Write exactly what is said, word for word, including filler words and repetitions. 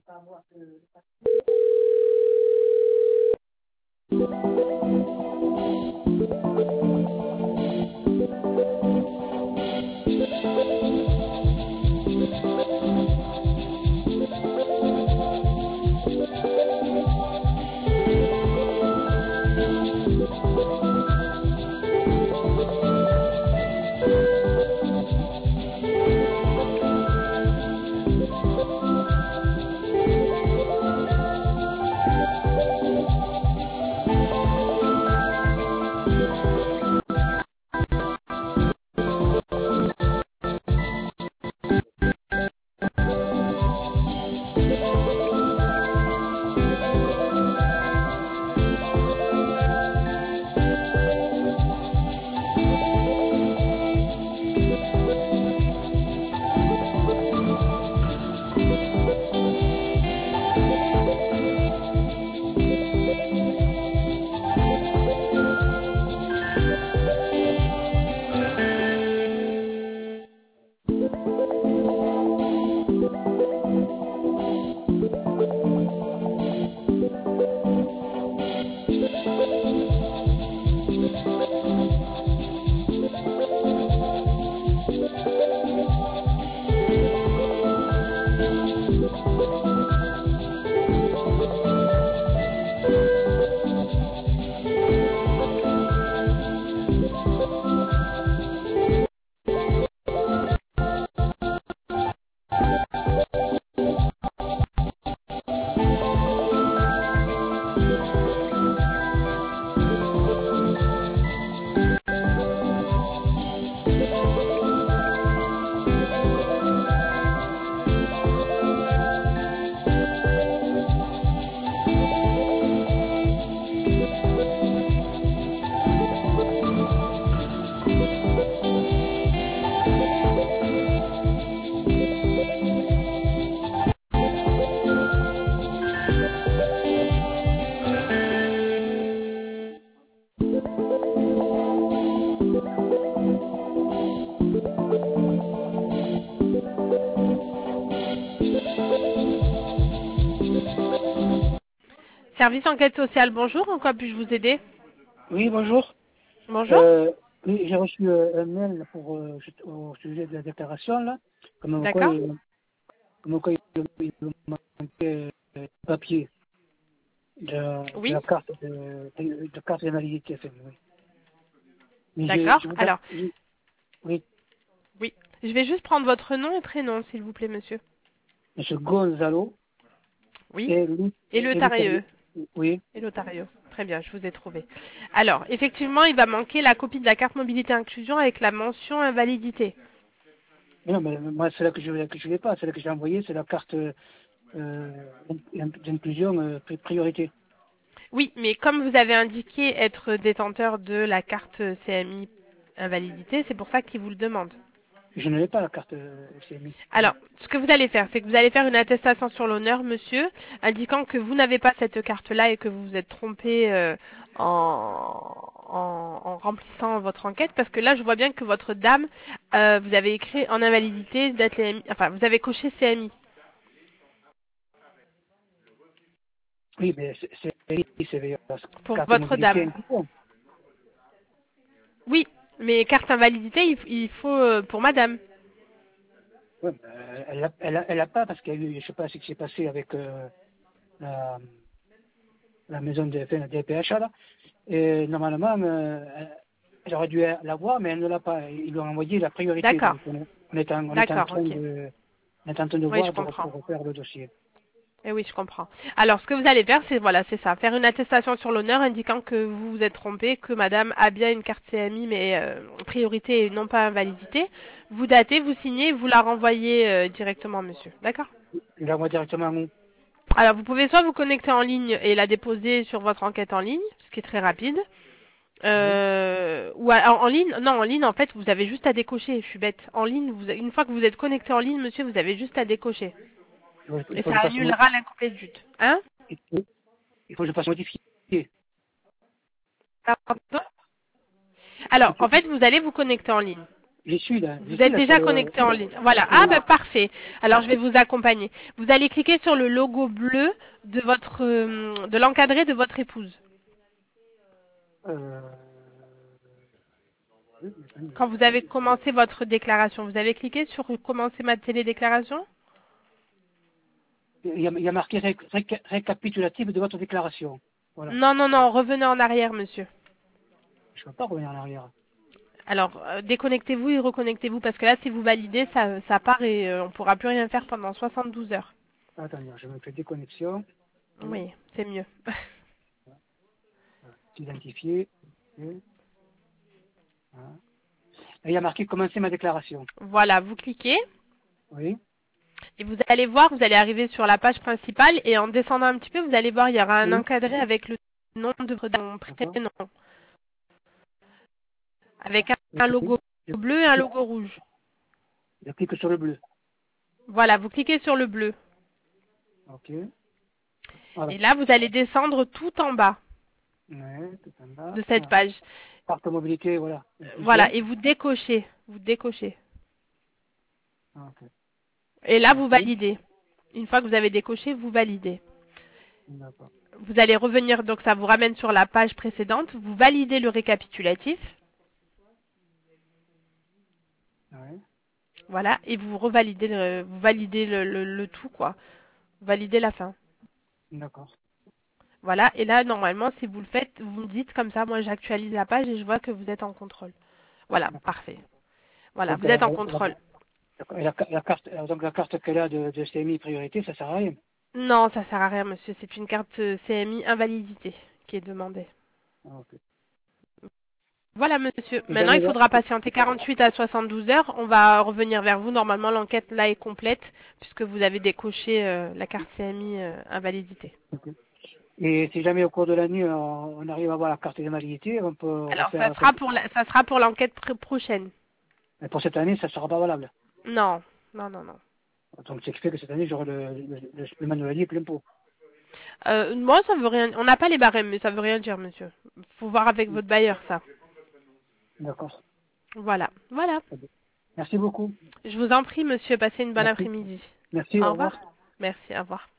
Service enquête sociale, bonjour, en quoi puis-je vous aider? Oui, bonjour. Bonjour. Euh, oui, j'ai reçu euh, un mail pour, euh, au sujet de la déclaration, là. Comme quoi, D'accord. il, comme quoi il, il me manquait euh, un papier de, de Oui. la carte de, de, de carte d'invalidité. Enfin, oui. Mais je, D'accord. je voudrais, Alors, je- oui, oui. Je vais juste prendre votre nom et prénom, s'il vous plaît, monsieur. Monsieur Gonzalo Oui. et Louis, Et le et Louis Tarieux. Terrier. Oui. Et l'Otario. Très bien, je vous ai trouvé. Alors, effectivement, il va manquer la copie de la carte mobilité inclusion avec la mention invalidité. Mais non, mais moi, c'est là que je que je l'ai pas, c'est là que j'ai envoyé, c'est la carte euh, d'inclusion euh, pri- priorité. Oui, mais comme vous avez indiqué être détenteur de la carte C M I invalidité, c'est pour ça qu'il vous le demande. Je ne l'ai pas la carte euh, C M I. Alors, ce que vous allez faire, c'est que vous allez faire une attestation sur l'honneur, monsieur, indiquant que vous n'avez pas cette carte-là et que vous vous êtes trompé euh, en, en, en remplissant votre enquête, parce que là, je vois bien que votre dame, euh, vous avez écrit en invalidité, date les- enfin, vous avez coché C M I. Oui, mais c'est c'est c'est la Pour carte votre mobilité dame. inclusion. Oui, mais carte invalidité, il, il faut euh, pour madame. Ouais, mais, euh, elle l'a elle a, elle a pas parce qu'il y a eu, je sais pas ce qui s'est passé avec euh, la, la maison de enfin, la D P H A là. Et normalement, euh, elle aurait dû l'avoir, mais elle ne l'a pas. Ils lui ont envoyé la priorité. D'accord, Donc on, on est en, on est en d'accord, train ok. de, on est en train de Oui, je voir de, comprends. pour refaire le dossier. Eh oui, je comprends. Alors, ce que vous allez faire, c'est voilà, c'est ça, faire une attestation sur l'honneur indiquant que vous vous êtes trompé, que madame a bien une carte C M I, mais euh, priorité et non pas invalidité. Vous datez, vous signez, vous la renvoyez euh, directement, monsieur. D'accord? Je l'envoie directement à nous. Alors, vous pouvez soit vous connecter en ligne et la déposer sur votre enquête en ligne, ce qui est très rapide. Oui. Euh, ou à- en, en ligne, non, en ligne, en fait, vous avez juste à décocher. Je suis bête. En ligne, vous, une fois que vous êtes connecté en ligne, monsieur, vous avez juste à décocher. Il faut, il Et faut ça que je passe annulera l'incomplétude. Hein? il faut, il faut que je passe modifier. Pardon. Alors, en fait, vous allez vous connecter en ligne. j'y suis là. Vous êtes Là, déjà sur, connecté en euh, ligne. Voilà. Ah, bah, parfait. Alors, je vais vous accompagner. Vous allez cliquer sur le logo bleu de votre, euh, de l'encadré de votre épouse. euh, Quand vous avez commencé votre déclaration, vous avez cliqué sur commencer ma télédéclaration? il, y a, il y a marqué ré, réca- récapitulatif de votre déclaration. Voilà. Non, non, non. Revenez en arrière, monsieur. Je ne peux pas revenir en arrière. Alors, euh, déconnectez-vous et reconnectez-vous parce que là, si vous validez, ça, ça part et euh, on pourra plus rien faire pendant soixante-douze heures. Attendez, je me fais déconnexion. Oui, c'est mieux. Identifier. Voilà. Il y a marqué commencer ma déclaration. Voilà, vous cliquez Oui. et vous allez voir, vous allez arriver sur la page principale et en descendant un petit peu, vous allez voir, il y aura un Oui. encadré avec le nom de votre prénom, avec un, un logo Je, bleu et un je, logo rouge. je clique sur le bleu. Voilà, vous cliquez sur le bleu. OK. Voilà. Et là, vous allez descendre tout en bas Ouais, tout en bas. de cette Voilà. page. Carte mobilité, voilà. Voilà, Inclusion. et vous décochez. Vous décochez. OK. Et là, vous OK. validez. Une fois que vous avez décoché, vous validez. D'accord. Vous allez revenir, donc ça vous ramène sur la page précédente. Vous validez le récapitulatif. Ouais. Voilà, et vous revalidez le, vous validez le, le, le tout, quoi. Vous validez la fin. D'accord. Voilà, et là, normalement, si vous le faites, vous me dites comme ça, moi j'actualise la page et je vois que vous êtes en contrôle. Voilà, D'accord. parfait. Voilà, Donc, vous êtes en euh, la, contrôle. la, la, la carte, euh, donc la carte qu'elle a de, de C M I priorité, ça sert à rien. Non, ça sert à rien, monsieur. C'est une carte euh, C M I invalidité qui est demandée. Ah, ok. Voilà, monsieur. Si Maintenant, il jamais, là, faudra patienter quarante-huit à soixante-douze heures. On va revenir vers vous. Normalement, l'enquête là est complète puisque vous avez décoché euh, la carte C M I euh, invalidité. ok. Et si jamais au cours de la nuit, on, on arrive à avoir la carte d'invalidité, on peut Alors, ça refaire sera quelque... pour la, ça sera pour l'enquête pr- prochaine. Mais pour cette année, ça ne sera pas valable. Non, non, non, non. Donc, c'est ce qui fait que cette année, j'aurai le, le, le, le manualier plein pot. Euh, moi, ça veut rien. On n'a pas les barèmes, mais ça veut rien dire, monsieur. Faut voir avec votre bailleur ça. D'accord. Voilà, voilà. Très bien. Merci beaucoup. Je vous en prie, monsieur. Passez une bonne Merci. après-midi. Merci, Au au revoir. revoir. Merci. Au revoir.